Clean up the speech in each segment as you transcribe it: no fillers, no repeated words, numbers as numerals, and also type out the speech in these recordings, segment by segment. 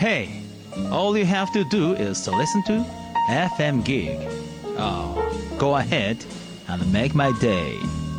Hey, all you have to do is to listen to FM Gig. Oh, go ahead and make my day.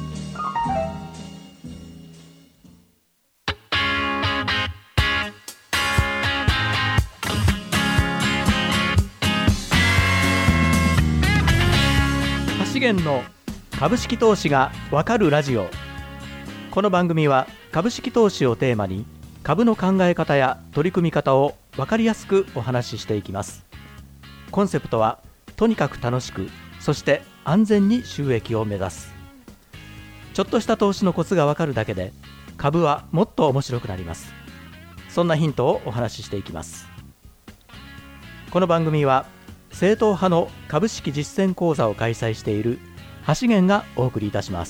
資源の株式投資がわかるラジオ。この番組は株式投資をテーマに株の考え方や取り組み方を分かりやすくお話ししていきます。コンセプトはとにかく楽しく、そして安全に収益を目指す。ちょっとした投資のコツが分かるだけで株はもっと面白くなります。そんなヒントをお話ししていきます。この番組は正統派の株式実践講座を開催している橋源がお送りいたします。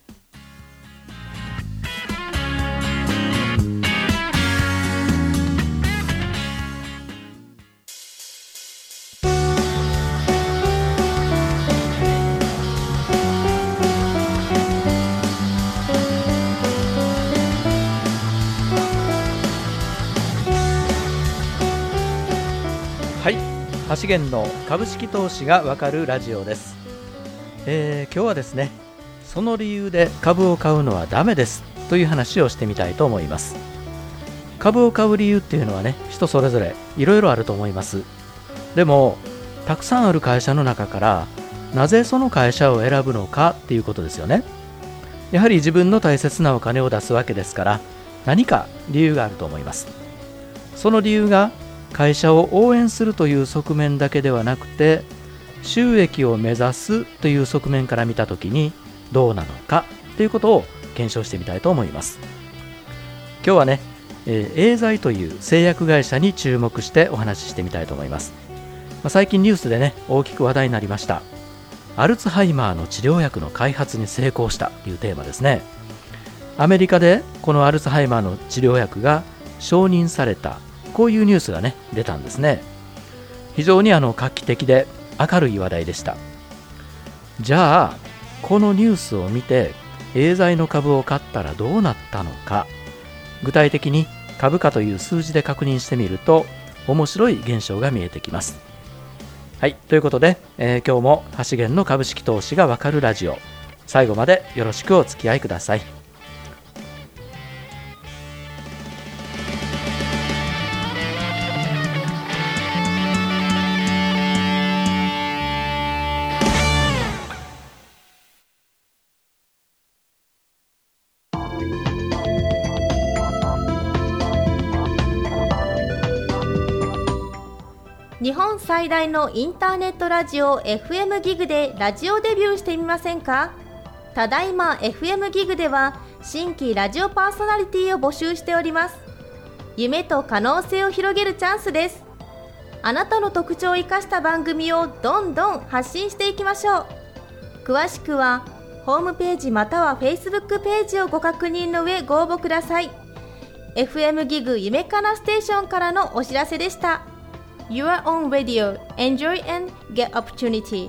はい、橋源の株式投資がわかるラジオです。今日はですね、その理由で株を買うのはダメですという話をしてみたいと思います。株を買う理由っていうのはね、人それぞれいろいろあると思います。でもたくさんある会社の中からなぜその会社を選ぶのかっていうことですよね。やはり自分の大切なお金を出すわけですから、何か理由があると思います。その理由が会社を応援するという側面だけではなくて、収益を目指すという側面から見たときにどうなのかということを検証してみたいと思います。今日はね、エーザイという製薬会社に注目してお話ししてみたいと思います。最近ニュースでね、大きく話題になりました。アルツハイマーの治療薬の開発に成功したというテーマですね。アメリカでこのアルツハイマーの治療薬が承認された、こういうニュースがね出たんですね。非常に画期的で明るい話題でした。じゃあこのニュースを見てエーザイの株を買ったらどうなったのか、具体的に株価という数字で確認してみると面白い現象が見えてきます。はい、ということで、今日も橋源の株式投資がわかるラジオ、最後までよろしくお付き合いください。 日本最大のインターネットラジオ FM ギグでラジオデビューしてみませんか？ただいま FM ギグでは新規ラジオパーソナリティを募集しております。夢と可能性を広げるチャンスです。あなたの特徴を生かした番組をどんどん発信していきましょう。詳しくはホームページまたは Facebook ページをご確認の上ご応募ください。 FM ギグ夢かなステーションからのお知らせでした。Your own radio. Enjoy and get opportunity.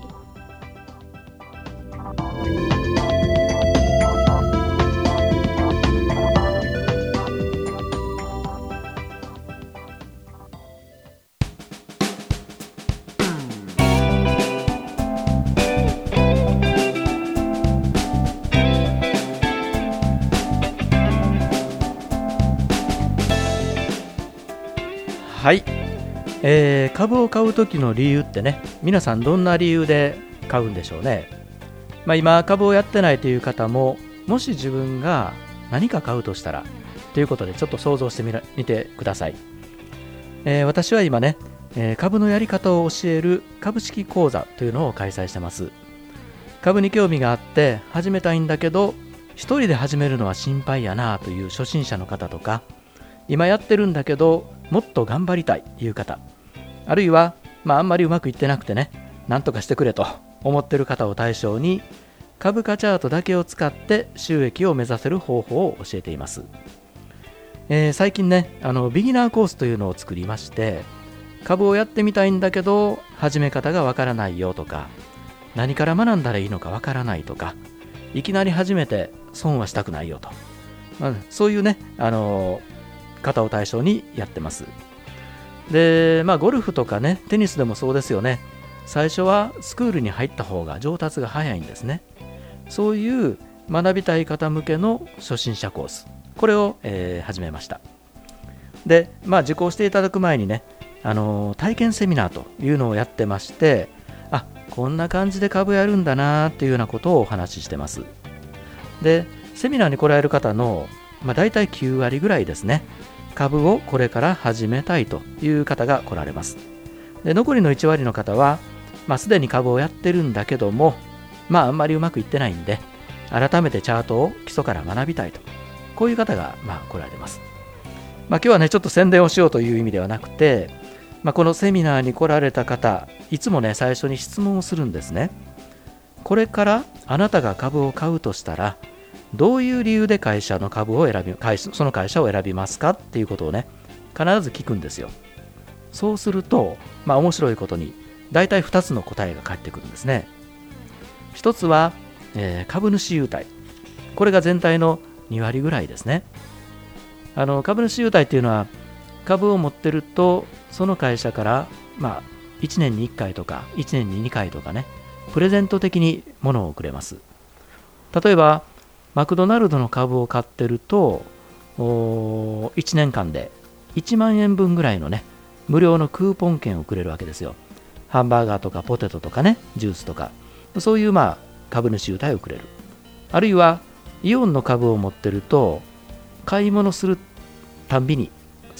はい、株を買う時の理由ってね、皆さんどんな理由で買うんでしょうね。今株をやってないという方も、もし自分が何か買うとしたらということでちょっと想像してみてください。私は今ね、株のやり方を教える株式講座というのを開催してます。株に興味があって始めたいんだけど一人で始めるのは心配やなという初心者の方とか、今やってるんだけどもっと頑張りたいという方、あるいはあんまりうまくいってなくてね、なんとかしてくれと思ってる方を対象に株価チャートだけを使って収益を目指せる方法を教えています。最近ね、ビギナーコースというのを作りまして、株をやってみたいんだけど始め方がわからないよとか、何から学んだらいいのかわからないとか、いきなり始めて損はしたくないよと、そういうね、方を対象にやってます。 で、ゴルフとかね、テニスでもそうですよね。最初はスクールに入った方が上達が早いんですね。そういう学びたい方向けの初心者コース、これを、始めました。で、受講していただく前にね、体験セミナーというのをやってまして、こんな感じで株やるんだなっていうようなことをお話ししてます。で、セミナーに来られる方の、大体9割ぐらいですね、株をこれから始めたいという方が来られます。で、残りの1割の方は、すでに株をやってるんだけども、あんまりうまくいってないんで、改めてチャートを基礎から学びたいと、こういう方が来られます。今日はね、ちょっと宣伝をしようという意味ではなくて、このセミナーに来られた方、いつもね、最初に質問をするんですね。これからあなたが株を買うとしたら、どういう理由でその会社を選びますかっていうことをね、必ず聞くんですよ。そうすると、面白いことに、大体2つの答えが返ってくるんですね。一つは、株主優待。これが全体の2割ぐらいですね。株主優待っていうのは、株を持ってると、その会社から、1年に1回とか、1年に2回とかね、プレゼント的に物をくれます。例えば、マクドナルドの株を買ってると、1年間で1万円分ぐらいのね、無料のクーポン券をくれるわけですよ。ハンバーガーとかポテトとかね、ジュースとか、そういう株主優待をくれる。あるいは、イオンの株を持ってると、買い物するたんびに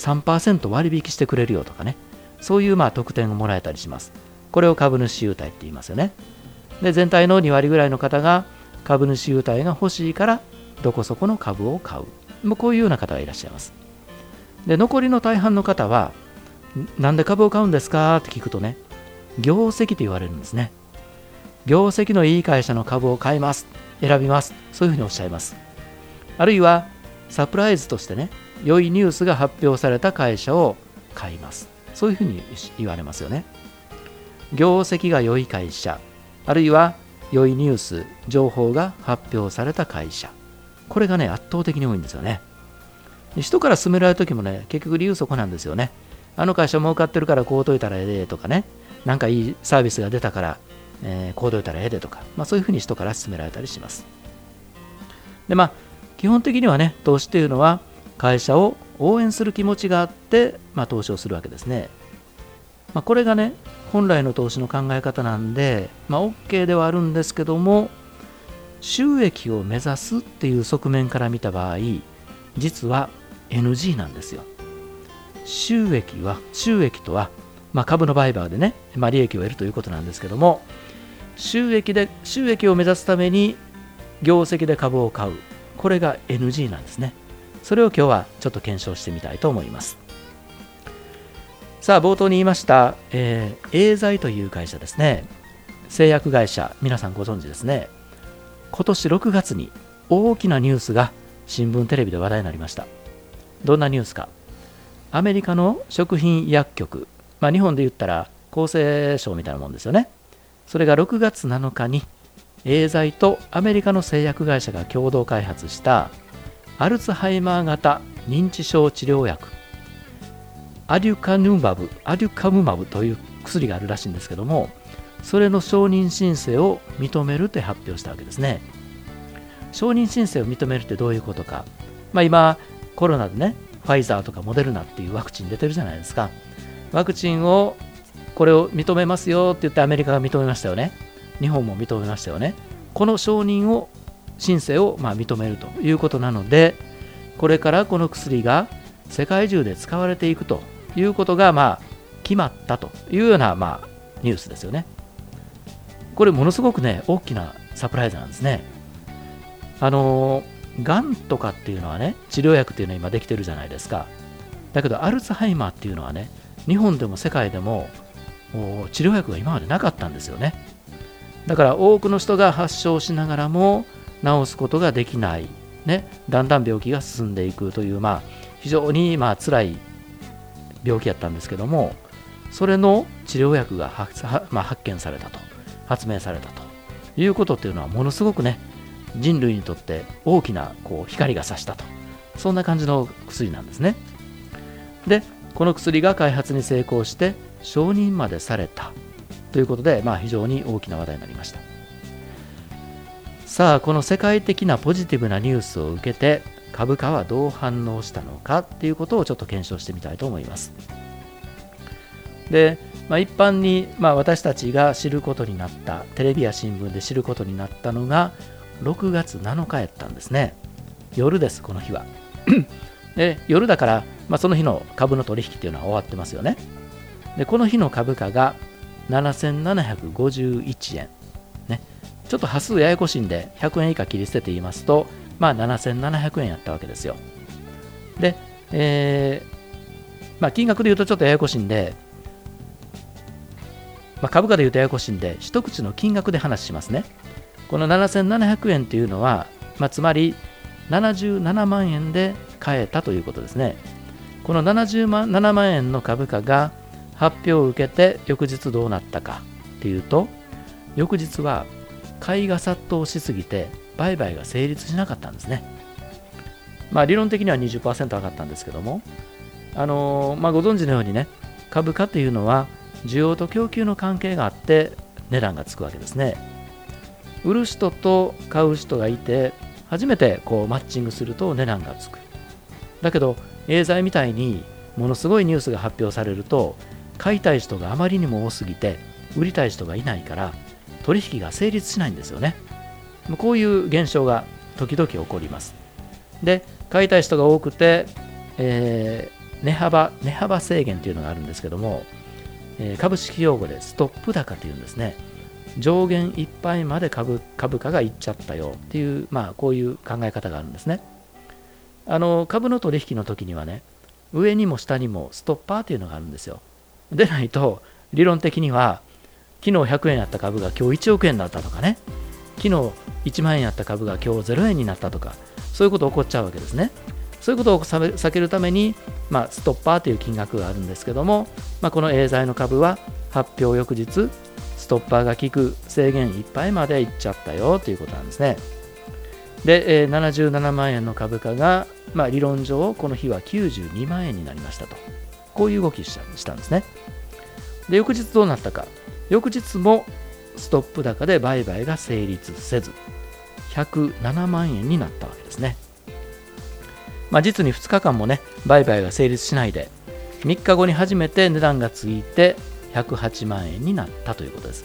3% 割引してくれるよとかね、そういう特典をもらえたりします。これを株主優待って言いますよね。で、全体の2割ぐらいの方が株主優待が欲しいからどこそこの株を買う。こういうような方がいらっしゃいます。で、残りの大半の方は、なんで株を買うんですかって聞くとね、業績と言われるんですね。業績のいい会社の株を買います、選びます、そういうふうにおっしゃいます。あるいはサプライズとしてね、良いニュースが発表された会社を買います、そういうふうに言われますよね。業績が良い会社、あるいは良いニュース、情報が発表された会社、これがね、圧倒的に多いんですよね。人から勧められるときもね、結局理由そこなんですよね。あの会社儲かってるからこうといたらええでとかね、なんかいいサービスが出たから、こうといたらええでとか、そういうふうに人から勧められたりします。で、基本的にはね、投資というのは会社を応援する気持ちがあって、投資をするわけですね。これがね、本来の投資の考え方なんで、OK ではあるんですけども、収益を目指すっていう側面から見た場合、実は NG なんですよ。収益とは、株の売買でね、利益を得るということなんですけども、収益を目指すために業績で株を買う、これが NG なんですね。それを今日はちょっと検証してみたいと思います。さあ、冒頭に言いました、エーザイという会社ですね。製薬会社、皆さんご存知ですね。今年6月に大きなニュースが新聞テレビで話題になりました。どんなニュースか。アメリカの食品医薬局、日本で言ったら厚生省みたいなもんですよね。それが6月7日にエーザイとアメリカの製薬会社が共同開発したアルツハイマー型認知症治療薬アデュカムマブという薬があるらしいんですけども、それの承認申請を認めると発表したわけですね。承認申請を認めるってどういうことか。今コロナでね、ファイザーとかモデルナっていうワクチン出てるじゃないですか。ワクチンをこれを認めますよって言ってアメリカが認めましたよね。日本も認めましたよね。この承認申請を認めるということなので、これからこの薬が世界中で使われていくということが決まったというようなニュースですよね。これものすごくね、大きなサプライズなんですね。がんとかっていうのはね、治療薬っていうのは今できてるじゃないですか。だけどアルツハイマーっていうのはね、日本でも世界でも治療薬が今までなかったんですよね。だから多くの人が発症しながらも治すことができない、ね、だんだん病気が進んでいくという非常に辛い病気やったんですけども、それの治療薬が発見されたと、発明されたということっていうのはものすごくね、人類にとって大きな光が差したと、そんな感じの薬なんですね。で、 この薬が開発に成功して承認までされたということで、非常に大きな話題になりました。さあ、この世界的なポジティブなニュースを受けて株価はどう反応したのかということをちょっと検証してみたいと思います。で、一般に、私たちが知ることになった、テレビや新聞で知ることになったのが6月7日やったんですね。夜です、この日は。で、夜だから、その日の株の取引っていうのは終わってますよね。で、この日の株価が7751円。ね、ちょっと端数ややこしいんで、100円以下切り捨てて言いますと、7700円やったわけですよ。で、金額で言うとちょっとややこしいんで、株価で言うとややこしいんで、一口の金額で話しますね。この7700円というのは、つまり77万円で買えたということですね。この77万円の株価が発表を受けて翌日どうなったかというと、翌日は買いが殺到しすぎて売買が成立しなかったんですね。理論的には 20% 上がったんですけども、ご存知のようにね、株価というのは需要と供給の関係があって値段がつくわけですね。売る人と買う人がいて初めてマッチングすると値段がつく。だけどエーザイみたいにものすごいニュースが発表されると、買いたい人があまりにも多すぎて売りたい人がいないから取引が成立しないんですよね。こういう現象が時々起こります。で、買いたい人が多くて、値幅制限というのがあるんですけども、株式用語でストップ高というんですね。上限いっぱいまで株価がいっちゃったよっていう、こういう考え方があるんですね。株の取引の時にはね、上にも下にもストッパーというのがあるんですよ。でないと理論的には昨日100円やった株が今日1億円だったとかね、昨日1万円やった株が今日0円になったとか、そういうこと起こっちゃうわけですね。そういうことを避けるために、ストッパーという金額があるんですけども、このエーザイの株は発表翌日ストッパーが効く制限いっぱいまでいっちゃったよということなんですね。で、77万円の株価が、理論上この日は92万円になりましたと、こういう動きしたんですね。で、翌日どうなったか。翌日もストップ高で売買が成立せず107万円になったわけですね。実に2日間もね、売買が成立しないで3日後に初めて値段がついて108万円になったということです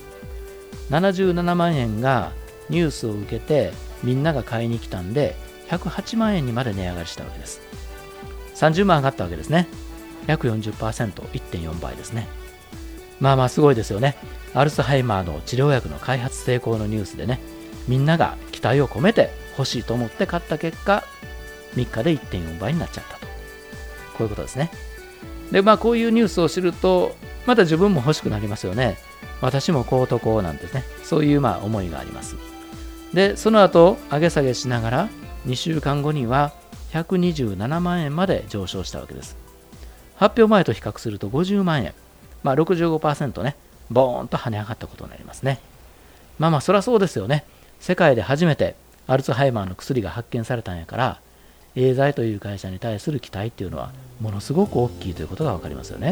。77万円がニュースを受けてみんなが買いに来たんで108万円にまで値上がりしたわけです。30万上がったわけですね。約 40%、1.4 倍ですね。すごいですよね。アルツハイマーの治療薬の開発成功のニュースでね、みんなが期待を込めて欲しいと思って買った結果、3日で 1.4 倍になっちゃったと、こういうことですね。で、こういうニュースを知るとまた自分も欲しくなりますよね。私もこうとこうなんてね、そういう思いがあります。で、その後上げ下げしながら2週間後には127万円まで上昇したわけです。発表前と比較すると50万円、65% ね、ボーンと跳ね上がったことになりますね。そりゃそうですよね。世界で初めてアルツハイマーの薬が発見されたんやから、エーザイという会社に対する期待っていうのはものすごく大きいということが分かりますよね。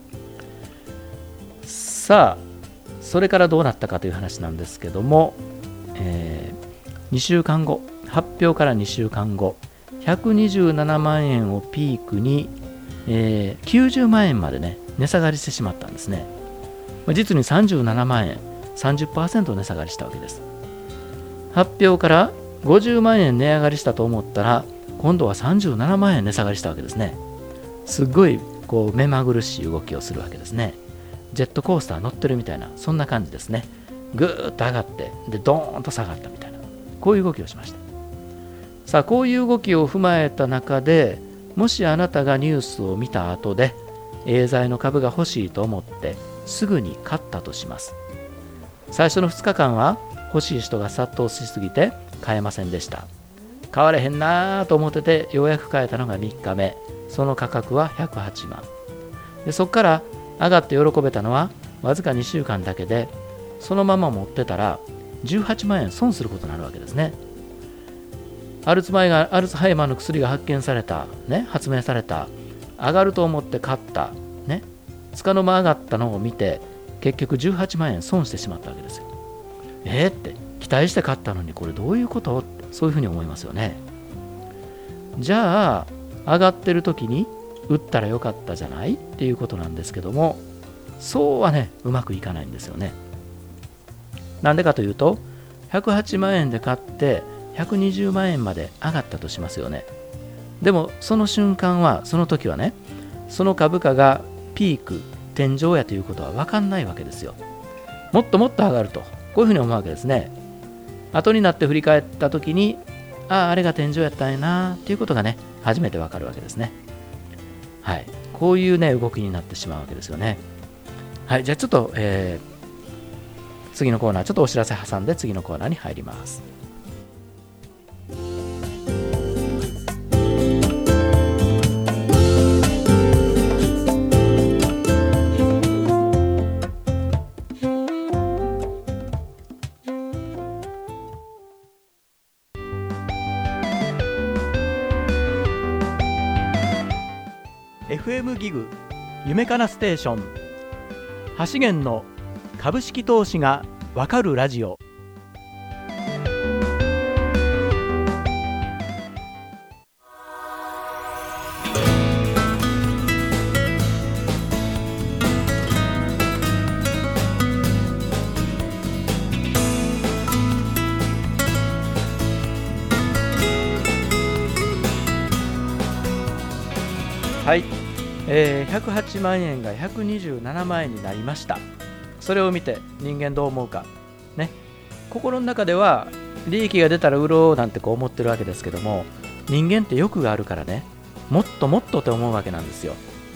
さあ、それからどうなったかという話なんですけども、2週間後、発表から2週間後、127万円をピークに、90万円までね、値下がりしてしまったんですね。実に37万円、30% 値下がりしたわけです。発表から50万円値上がりしたと思ったら、今度は37万円値下がりしたわけですね。すっごい目まぐるしい動きをするわけですね。ジェットコースター乗ってるみたいな、そんな感じですね。ぐーっと上がってでドーンと下がったみたいな、こういう動きをしました。さあ、こういう動きを踏まえた中で、もしあなたがニュースを見た後でエーザイの株が欲しいと思ってすぐに買ったとします。最初の2日間は欲しい人が殺到しすぎて買えませんでした。買われへんなと思っててようやく買えたのが3日目、その価格は108万で、そこから上がって喜べたのはわずか2週間だけで、そのまま持ってたら18万円損することになるわけですね。アルツハイマーの薬が発見された、発明された上がると思って買ったね、つかの間上がったのを見て結局18万円損してしまったわけですよ。って期待して買ったのにこれどういうこと？そういうふうに思いますよね。じゃあ上がってる時に売ったらよかったじゃないっていうことなんですけども、そうはねうまくいかないんですよね。なんでかというと108万円で買って120万円まで上がったとしますよね。でもその瞬間はその時はね、その株価がピーク天井やということは分かんないわけですよ。もっともっと上がるとこういうふうに思うわけですね。後になって振り返った時にあれが天井やったんやなっていうことがね初めて分かるわけですね。はい、こういうね動きになってしまうわけですよね。はい、じゃあちょっと、次のコーナーちょっとお知らせ挟んで次のコーナーに入ります。FM ギグ夢かなステーション、橋源の株式投資がわかるラジオ。はい、108万円が127万円になりました。それを見て人間どう思うかね。心の中では利益が出たら売ろうなんてこう思ってるわけですけども、人間って欲があるからね、もっともっとって思うわけなんですよ。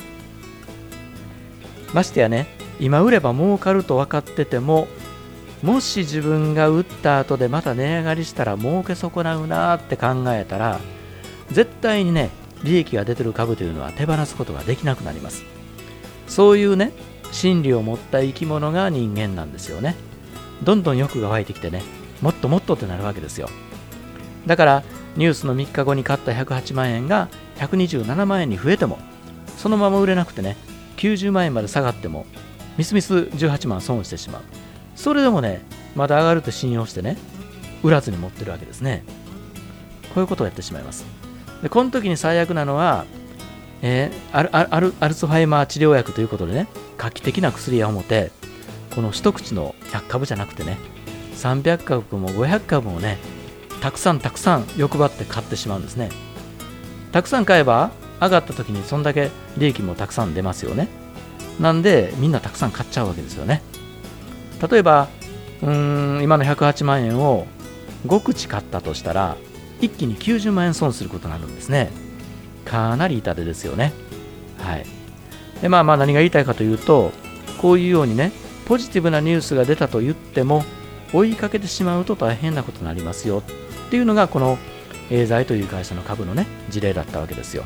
ましてやね、今売れば儲かると分かってても、もし自分が売った後でまた値上がりしたら儲け損なうなって考えたら、絶対にね利益が出てる株というのは手放すことができなくなります。そういうね心理を持った生き物が人間なんですよね。どんどん欲が湧いてきてね、もっともっとってなるわけですよ。だからニュースの3日後に買った108万円が127万円に増えても、そのまま売れなくてね90万円まで下がってもみすみす18万損してしまう。それでもねまだ上がると信用してね売らずに持ってるわけですね。こういうことをやってしまいます。でこの時に最悪なのは、アルツハイマー治療薬ということでね画期的な薬や思ってこの一口の100株じゃなくてね300株も500株もねたくさん欲張って買ってしまうんですね。たくさん買えば上がった時にそんだけ利益もたくさん出ますよね。なんでみんなたくさん買っちゃうわけですよね。例えば今の108万円を5口買ったとしたら一気に90万円損することになるんですね。かなり痛手ですよね。はい。で何が言いたいかというと、こういうようにねポジティブなニュースが出たと言っても追いかけてしまうと大変なことになりますよっていうのがこのエーザイという会社の株のね事例だったわけですよ。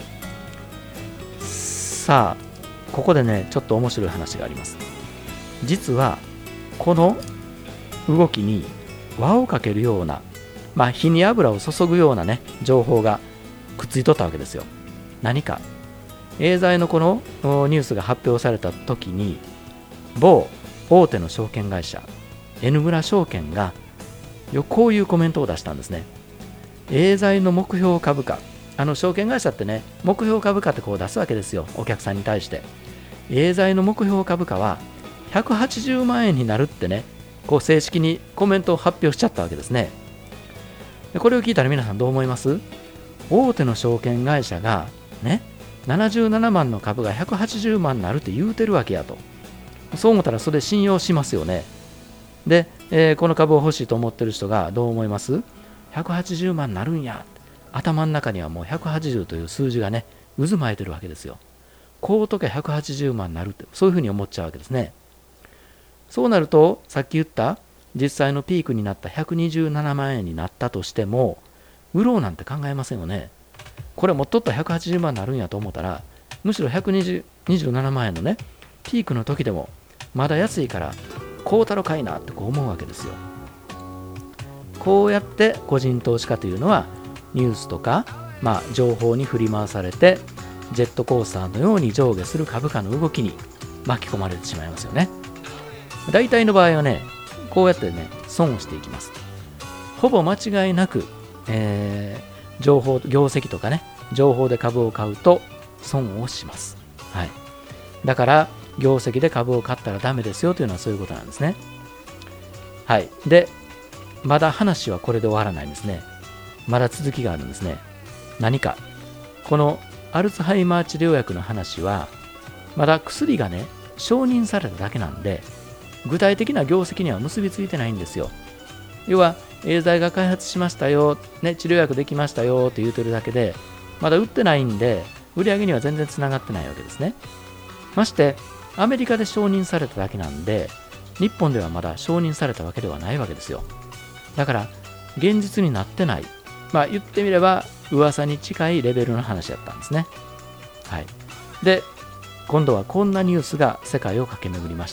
さあここでねちょっと面白い話があります。実はこの動きに輪をかけるような、火に油を注ぐようなね情報がくっついとったわけですよ。何かエーザイのこのニュースが発表された時に某大手の証券会社 N 村証券がこういうコメントを出したんですね。エーザイの目標株価、証券会社ってね目標株価ってこう出すわけですよ、お客さんに対して。エーザイの目標株価は180万円になるってねこう正式にコメントを発表しちゃったわけですね。でこれを聞いたら皆さんどう思います？大手の証券会社がね77万の株が180万になるって言うてるわけやと。そう思ったらそれ信用しますよね。で、この株を欲しいと思ってる人がどう思います？ 180 万になるんや。頭の中にはもう180という数字がね渦巻いてるわけですよ。こうとけ180万になるってそういうふうに思っちゃうわけですね。そうなるとさっき言った実際のピークになった127万円になったとしても売ろうなんて考えませんよね。これもっとったら180万になるんやと思ったらむしろ127万円のねピークの時でもまだ安いからこうたろかいなってこう思うわけですよ。こうやって個人投資家というのはニュースとか、情報に振り回されてジェットコースターのように上下する株価の動きに巻き込まれてしまいますよね。大体の場合はね、こうやってね、損をしていきます。ほぼ間違いなく、業績とかね、情報で株を買うと損をします。はい。だから、業績で株を買ったらダメですよというのはそういうことなんですね。はい。で、まだ話はこれで終わらないんですね。まだ続きがあるんですね。何か。このアルツハイマー治療薬の話は、まだ薬がね、承認されただけなんで、具体的な業績には結びついてないんですよ。要は、エーザイが開発しましたよ、ね、治療薬できましたよって言うてるだけで、まだ売ってないんで、売り上げには全然つながってないわけですね。まして、アメリカで承認されただけなんで、日本ではまだ承認されたわけではないわけですよ。だから、現実になってない。言ってみれば、噂に近いレベルの話だったんですね。はい。で、今度はこんなニュースが世界を駆け巡りました。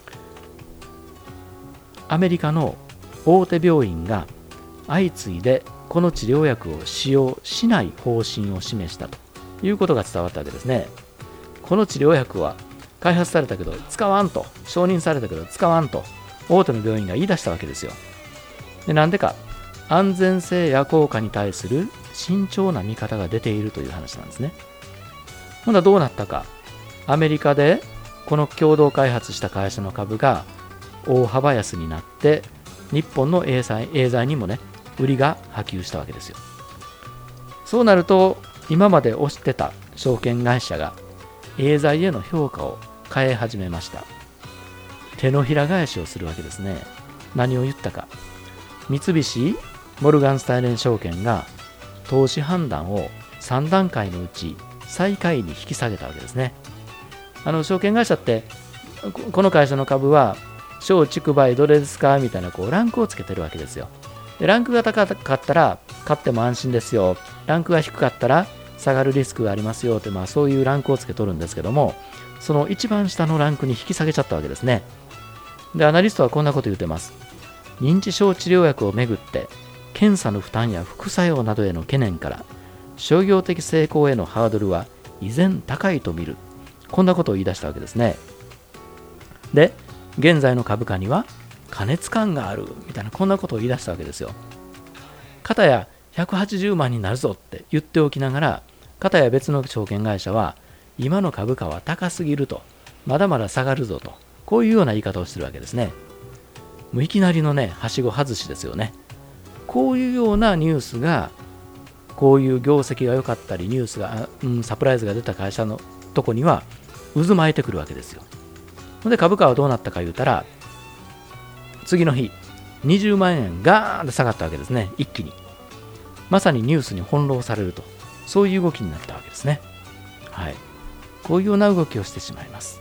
アメリカの大手病院が相次いでこの治療薬を使用しない方針を示したということが伝わったわけですね。この治療薬は開発されたけど使わんと、承認されたけど使わんと大手の病院が言い出したわけですよ。で、なんでか、安全性や効果に対する慎重な見方が出ているという話なんですね。ほんならどうなったか、アメリカでこの共同開発した会社の株が大幅安になって、日本のエーザイにもね、売りが波及したわけですよ。そうなると、今まで推してた証券会社がエーザイへの評価を変え始めました。手のひら返しをするわけですね。何を言ったか。三菱モルガンスタイレン証券が投資判断を3段階のうち最下位に引き下げたわけですね。証券会社ってこの会社の株は小畜梅どれですかみたいなランクをつけてるわけですよ。で、ランクが高かったら買っても安心ですよ。ランクが低かったら下がるリスクがありますよって、そういうランクをつけとるんですけども、その一番下のランクに引き下げちゃったわけですね。で、アナリストはこんなこと言ってます。認知症治療薬をめぐって検査の負担や副作用などへの懸念から商業的成功へのハードルは依然高いと見る。こんなことを言い出したわけですね。で、現在の株価には過熱感があるみたいな、こんなことを言い出したわけですよ。片や180万になるぞって言っておきながら、片や別の証券会社は今の株価は高すぎると、まだまだ下がるぞと、こういうような言い方をしてるわけですね。もういきなりのね、はしご外しですよね。こういうようなニュースが、こういう業績が良かったりニュースが、サプライズが出た会社のとこには渦巻いてくるわけですよ。で、株価はどうなったか言うたら、次の日20万円ガーンと下がったわけですね。一気に。まさにニュースに翻弄されると、そういう動きになったわけですね。はい。こういうような動きをしてしまいます。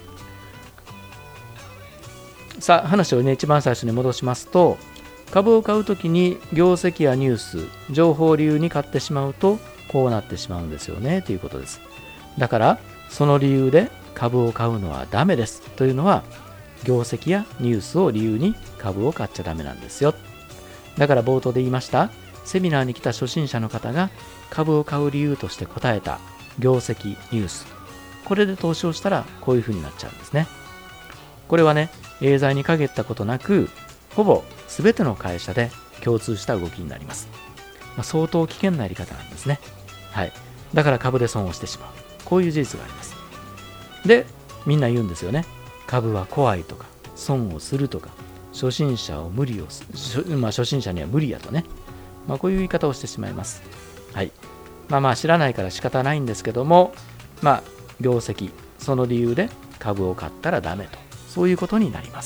さあ、話をね、一番最初に戻しますと、株を買うときに業績やニュース、情報を理由に買ってしまうと、こうなってしまうんですよねということです。だから、その理由で株を買うのはダメですというのは、業績やニュースを理由に株を買っちゃダメなんですよ。だから冒頭で言いました、セミナーに来た初心者の方が株を買う理由として答えた業績、ニュース、これで投資をしたらこういう風になっちゃうんですね。これはね、エーザイに限ったことなく、ほぼ全ての会社で共通した動きになります。相当危険なやり方なんですね。はい。だから株で損をしてしまう。こういう事実があります。で、みんな言うんですよね。株は怖いとか、損をするとか、初心者には無理やとね。こういう言い方をしてしまいます。はい。知らないから仕方ないんですけども、業績、その理由で株を買ったらダメと、そういうことになります。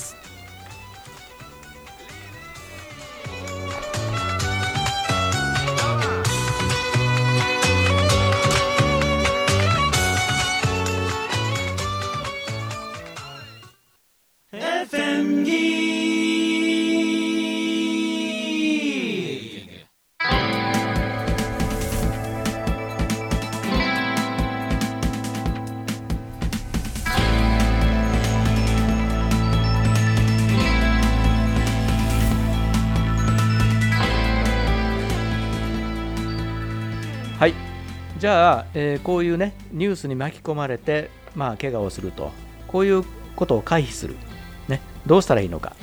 じゃあ、こういうねニュースに巻き込まれて、怪我をすると、こういうことを回避する、ね、どうしたらいいのか。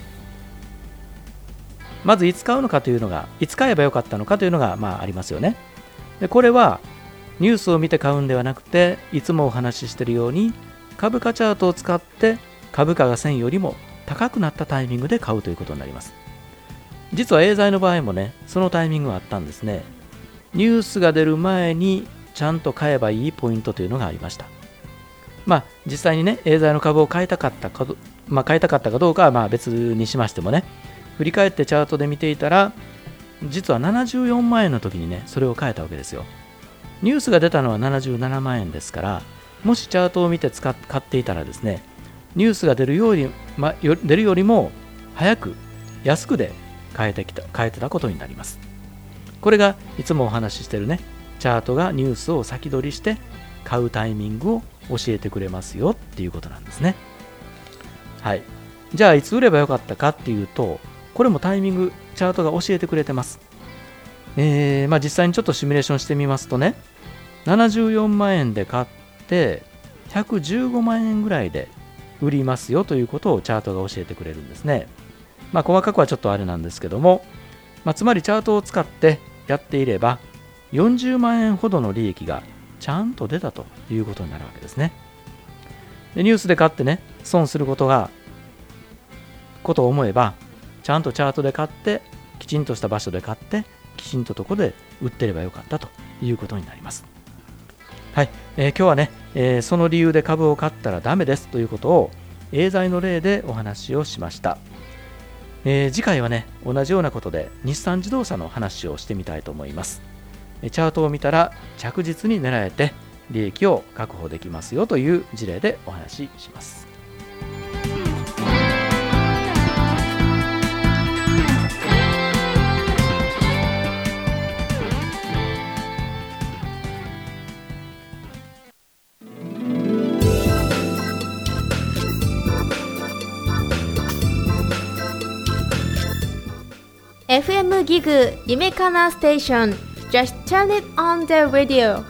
まずいつ買うのかというのが、いつ買えばよかったのかというのがありますよね。でこれはニュースを見て買うんではなくて、いつもお話ししているように株価チャートを使って株価が1000よりも高くなったタイミングで買うということになります。実はエーザイの場合もね、そのタイミングがあったんですね。ニュースが出る前にちゃんと買えばいいポイントというのがありました。実際にね、エーザイの株を買いたかったかどうかは別にしましてもね、振り返ってチャートで見ていたら、実は74万円の時にね、それを買えたわけですよ。ニュースが出たのは77万円ですから、もしチャートを見て買っていたらですね、ニュースが出るよりも早く安くで買えてたことになります。これがいつもお話ししているね、チャートがニュースを先取りして買うタイミングを教えてくれますよっていうことなんですね。はい。じゃあいつ売ればよかったかっていうと、これもタイミングチャートが教えてくれてます。実際にちょっとシミュレーションしてみますとね、74万円で買って115万円ぐらいで売りますよということをチャートが教えてくれるんですね。細かくはちょっとあれなんですけども、つまりチャートを使ってやっていれば40万円ほどの利益がちゃんと出たということになるわけですね。でニュースで買ってね、損することを思えば、ちゃんとチャートで買って、きちんとした場所で買って、きちんとところで売ってればよかったということになります。はい、今日はね、その理由で株を買ったらダメですということをエーザイの例でお話をしました。次回はね、同じようなことで日産自動車の話をしてみたいと思います。チャートを見たら着実に狙えて利益を確保できますよという事例でお話しします。 FM ギグ夢かなステーション Just turn it on the radio。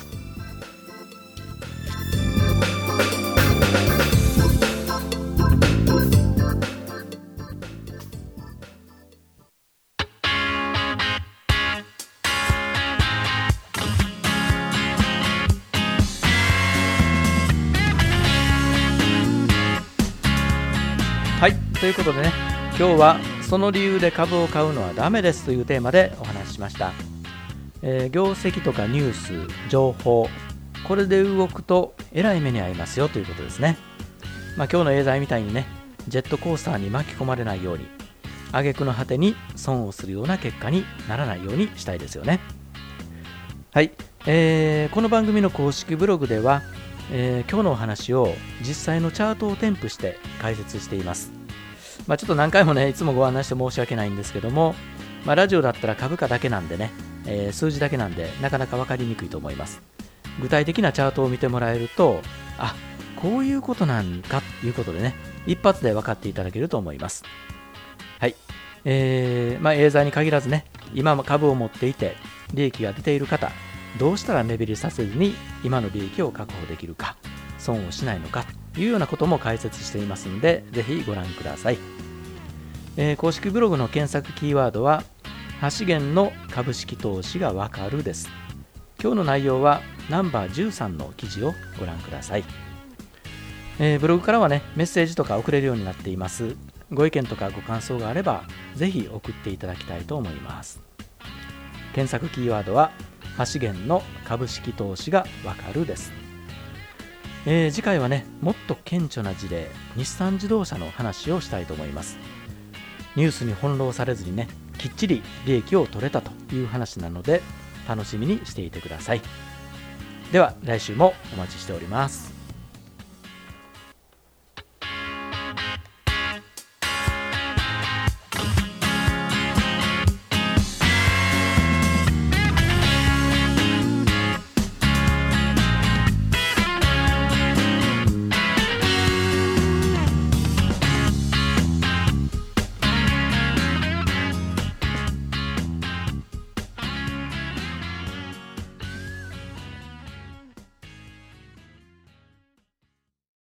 はい、ということでね、今日はその理由で株を買うのはダメですというテーマでお話ししました。業績とかニュース、情報、これで動くとえらい目に遭いますよということですね。今日のエーザイみたいにね、ジェットコースターに巻き込まれないように、挙句の果てに損をするような結果にならないようにしたいですよね。はい、この番組の公式ブログでは、今日のお話を実際のチャートを添付して解説しています。ちょっと何回もね、いつもご案内して申し訳ないんですけども、ラジオだったら株価だけなんでね、数字だけなんでなかなか分かりにくいと思います。具体的なチャートを見てもらえると、こういうことなんかということでね、一発で分かっていただけると思います。はい、エーザイに限らずね、今株を持っていて利益が出ている方、どうしたら目減りさせずに今の利益を確保できるか、損をしないのかというようなことも解説していますので、ぜひご覧ください。公式ブログの検索キーワードは橋源の株式投資がわかるです。今日の内容はナンバー13の記事をご覧ください。ブログからはね、メッセージとか送れるようになっています。ご意見とかご感想があればぜひ送っていただきたいと思います。検索キーワードは橋源の株式投資がわかるです。次回はね、もっと顕著な事例、日産自動車の話をしたいと思います。ニュースに翻弄されずにね、きっちり利益を取れたという話なので楽しみにしていてください。では来週もお待ちしております。